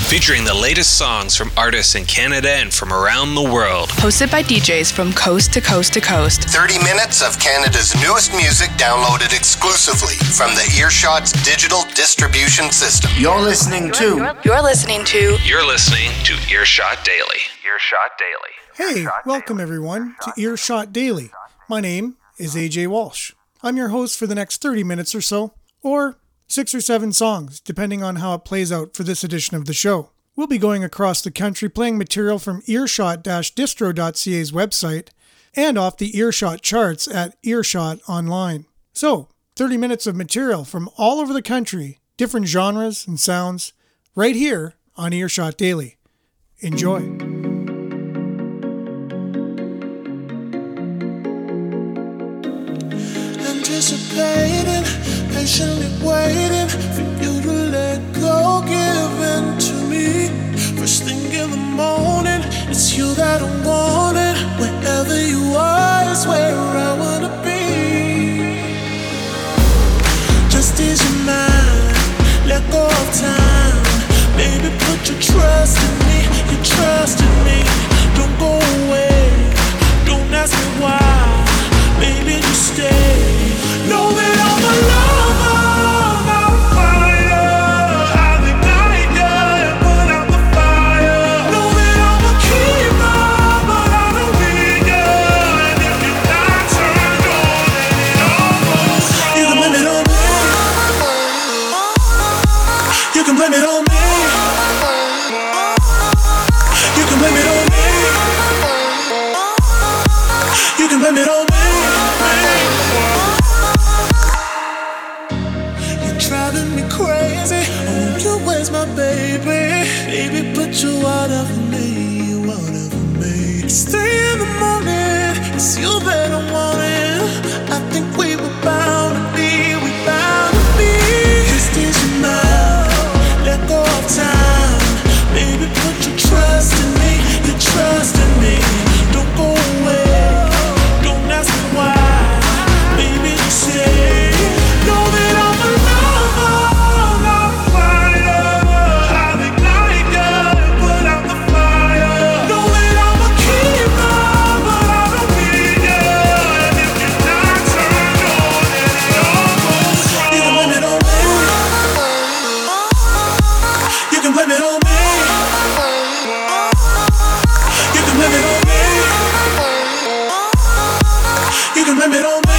featuring the latest songs from artists in Canada and from around the world. Hosted by DJs from coast to coast to coast. 30 minutes of Canada's newest music downloaded exclusively from the Earshot's digital distribution system. You're listening to Earshot Daily. Earshot Daily. Hey, welcome everyone to Earshot Daily. My name is AJ Walsh. I'm your host for the next 30 minutes or so, or 6 or 7 songs, depending on how it plays out for this edition of the show. We'll be going across the country playing material from earshot-distro.ca's website and off the Earshot charts at Earshot Online. So, 30 minutes of material from all over the country, different genres and sounds, right here on Earshot Daily. Enjoy. Anticipating, patiently waiting for you to let go, give in to me. First thing in the morning, it's you that I'm wanting. Wherever you are is where I wanna be. Just ease your mind, let go of time. Baby, put your trust in me, your trust in me. Don't go away, don't ask me why. Baby, just stay. Know that I'm a lover, I'm fire. I'll ignite ya and put out the fire. Know that I'm a keeper, but I don't need ya. And if you're not turned on, then it almost wrong. You can blame it on me. You can blame it on me. You can blame it on me. You can blame it on me. Driving me crazy. Oh, you where's my baby? Baby, put you out of me, you out of me. Stay in the morning, it's you that I'm wanting. I think we were bound to be, we bound to be. Just ease your mind, let go of time. Baby, put your trust in me, your trust in me. Don't go away, don't ask me why. Baby, just say, know that I'm alive. Blame it on me.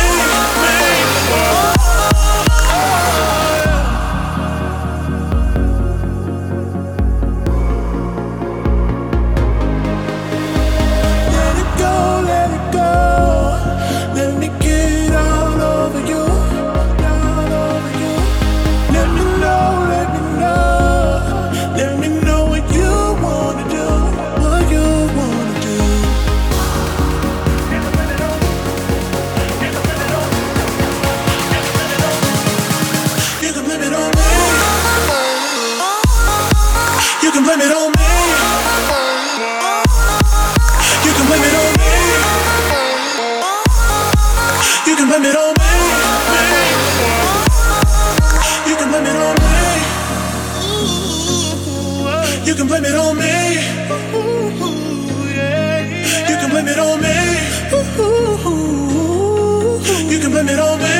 Let it go, let it go. Let me get all over you, all over you. Let me know, let me know. Let me know what you wanna do, what you wanna do. You can blame it on me. You can blame it on me. You can blame it on me. You can blame it on me. You can blame it on me. You can blame it on me. You can blame it on me. You can blame it on me.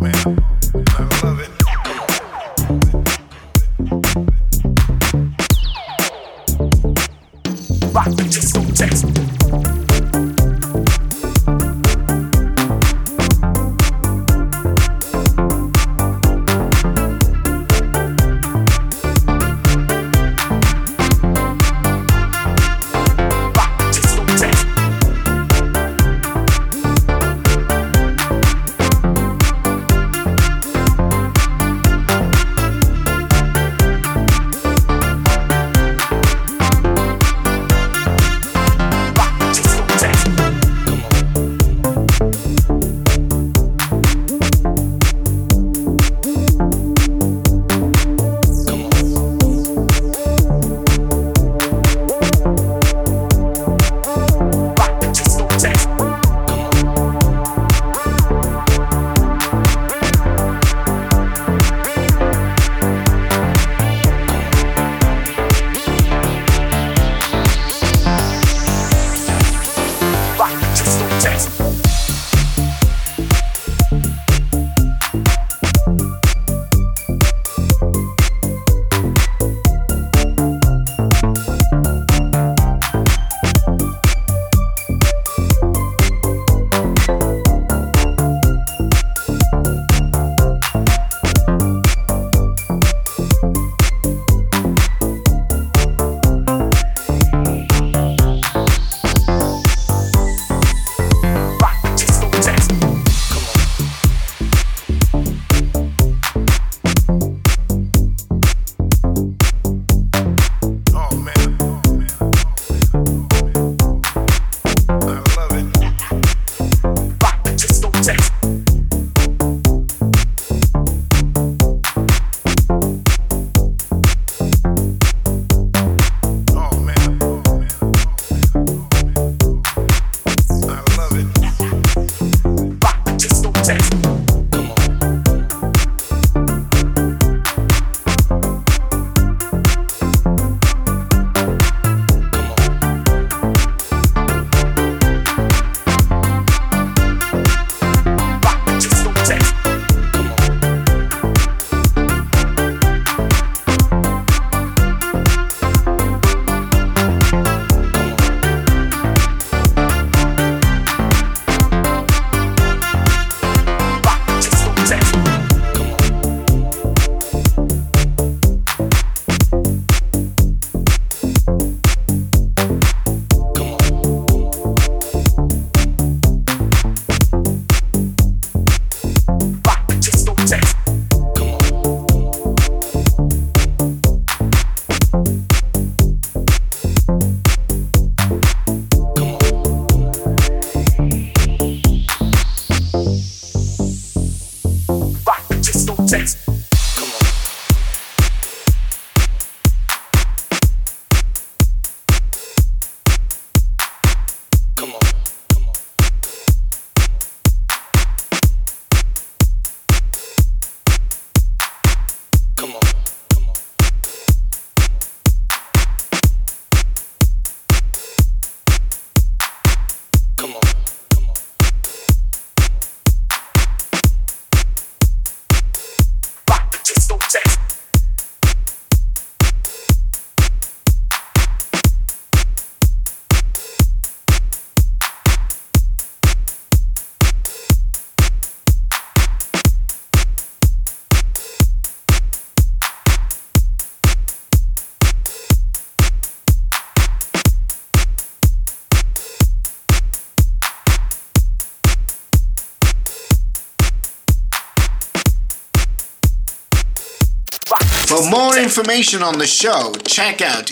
For more information on the show, check out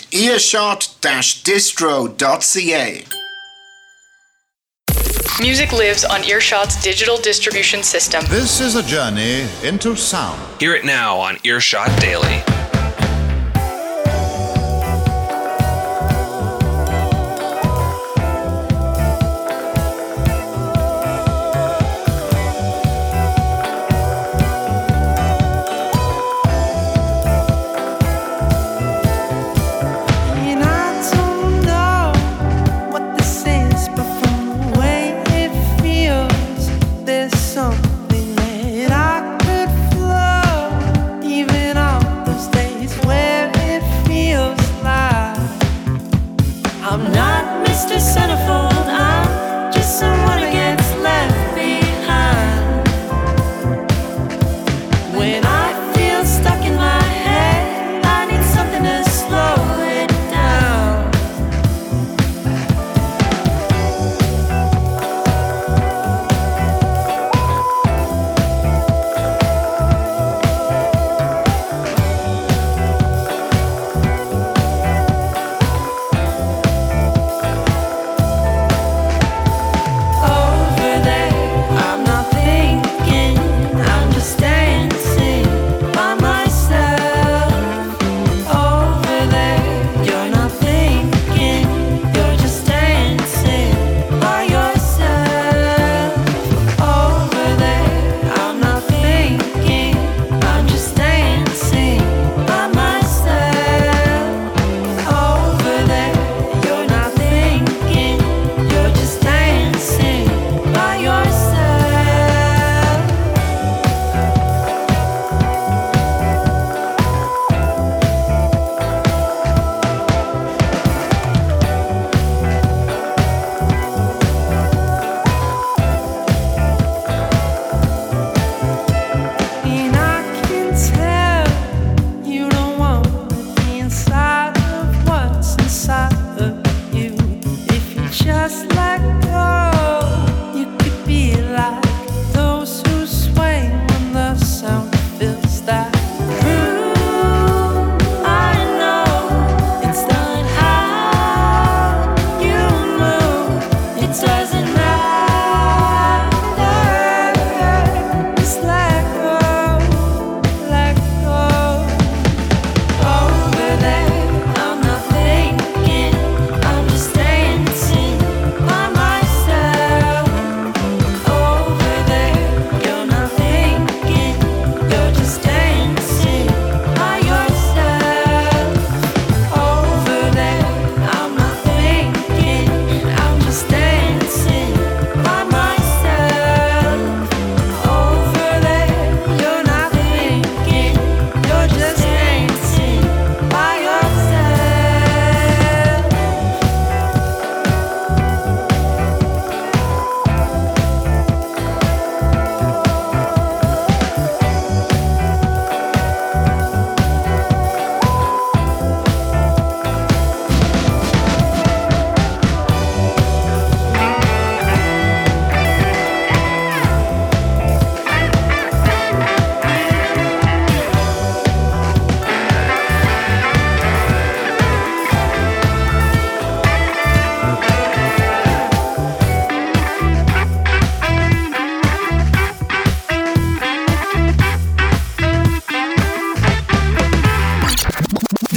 earshot-distro.ca. Music lives on Earshot's digital distribution system. This is a journey into sound. Hear it now on Earshot Daily. Something that I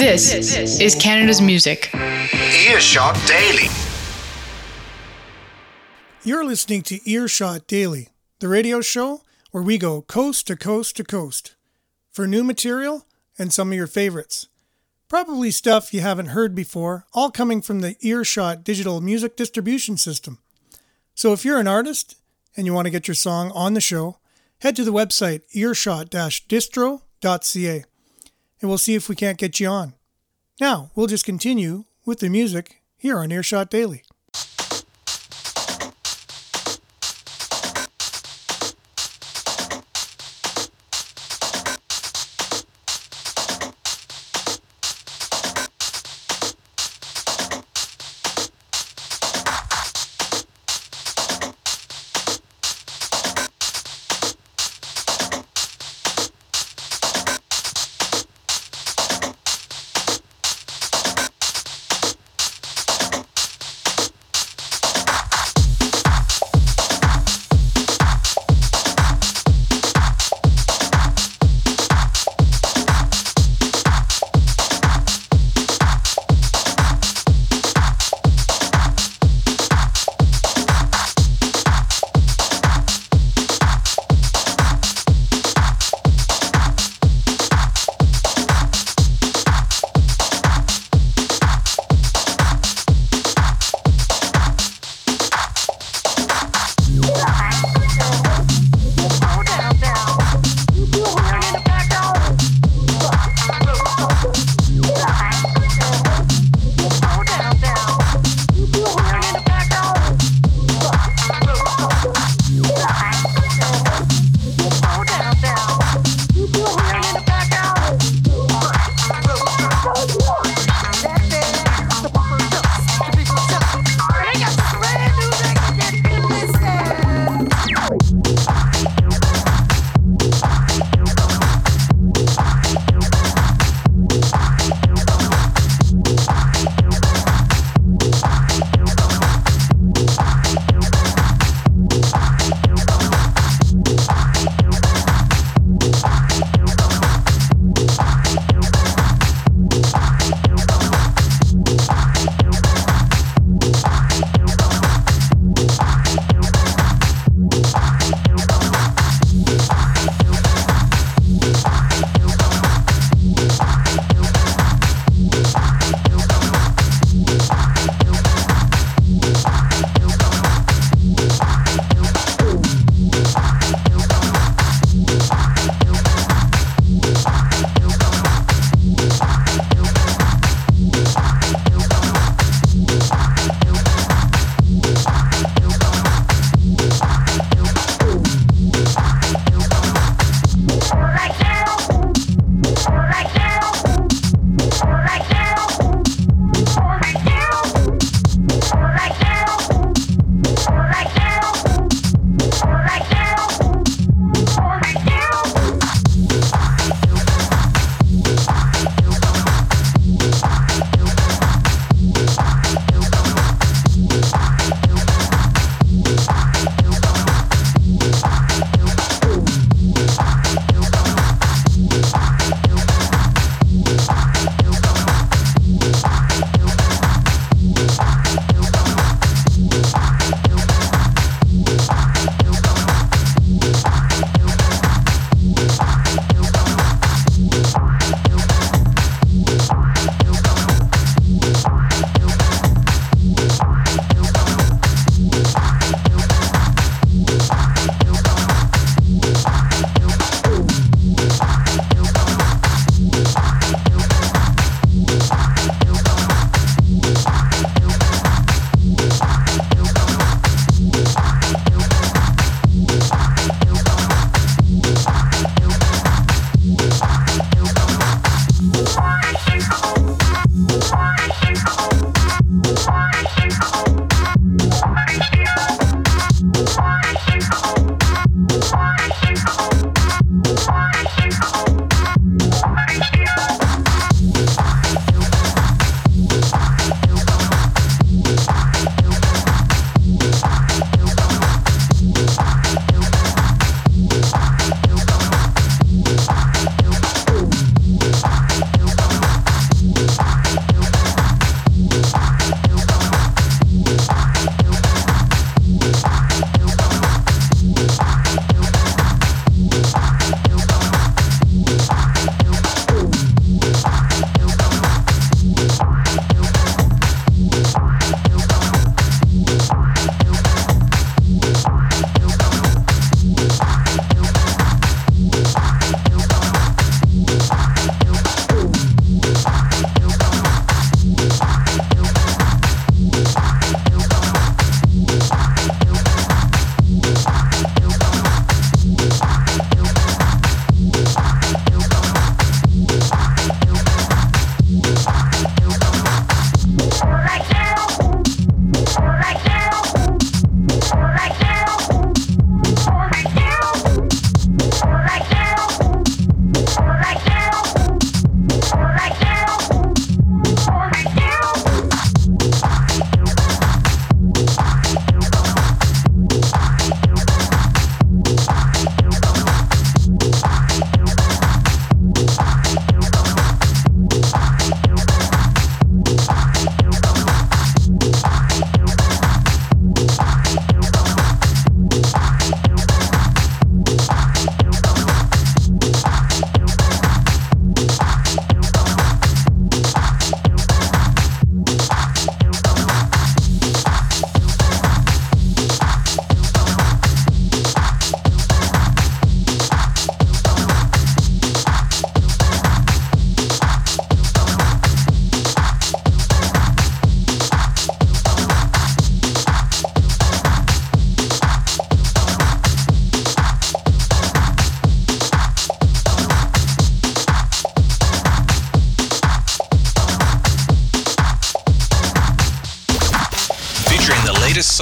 This is Canada's music. Earshot Daily. You're listening to Earshot Daily, the radio show where we go coast to coast to coast for new material and some of your favorites. Probably stuff you haven't heard before, all coming from the Earshot digital music distribution system. So if you're an artist and you want to get your song on the show, head to the website earshot-distro.ca and we'll see if we can't get you on. Now, we'll just continue with the music here on Earshot Daily.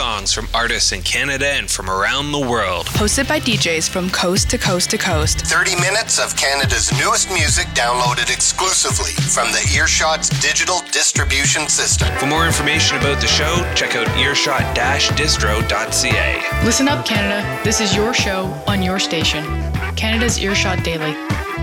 songs from artists in Canada and from around the world. Hosted by DJs from coast to coast to coast. 30 minutes of Canada's newest music downloaded exclusively from the Earshot's digital distribution system. For more information about the show, check out earshot-distro.ca. Listen up, Canada. This is your show on your station. Canada's Earshot Daily.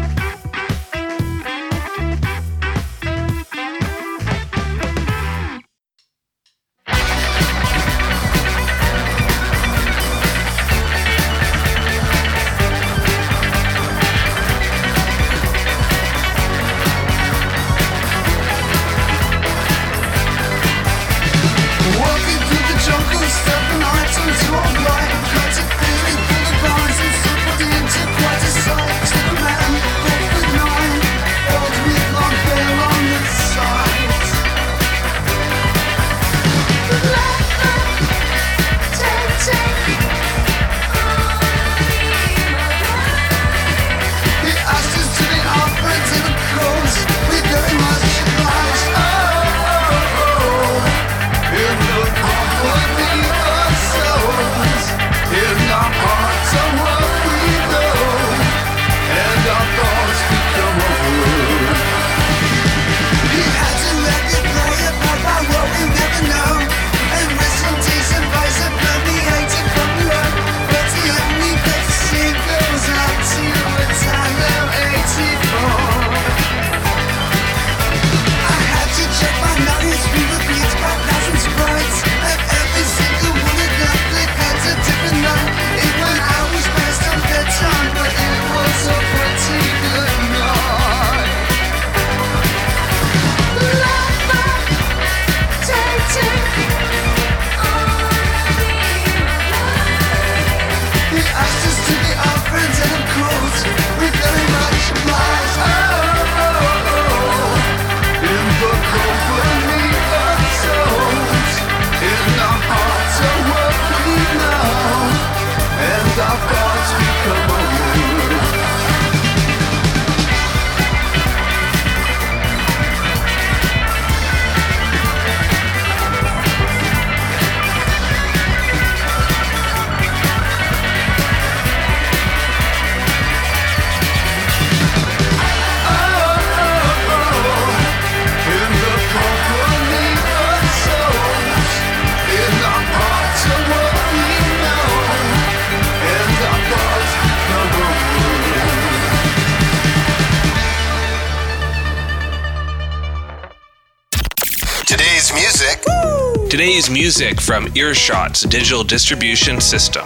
Today's music from Earshot's digital distribution system.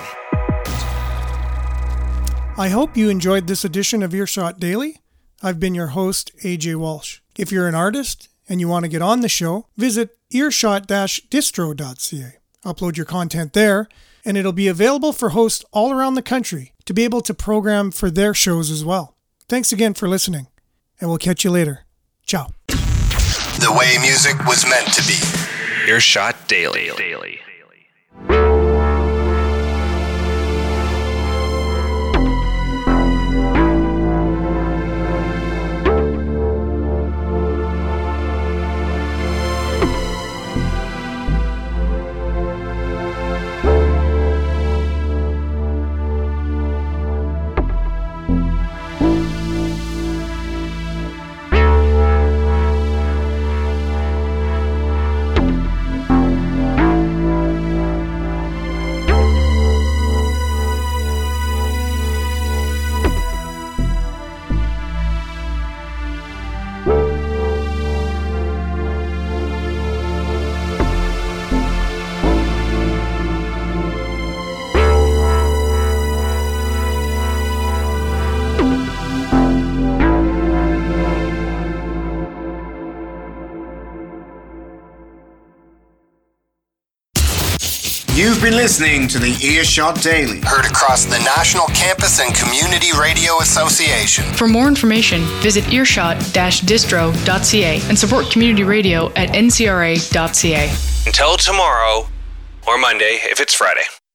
I hope you enjoyed this edition of Earshot Daily. I've been your host, AJ Walsh. If you're an artist and you want to get on the show, visit earshot-distro.ca. Upload your content there, and it'll be available for hosts all around the country to be able to program for their shows as well. Thanks again for listening, and we'll catch you later. Ciao. The way music was meant to be. Earshot Daily. You've been listening to the Earshot Daily. Heard across the National Campus and Community Radio Association. For more information, visit earshot-distro.ca and support community radio at ncra.ca. Until tomorrow, or Monday if it's Friday.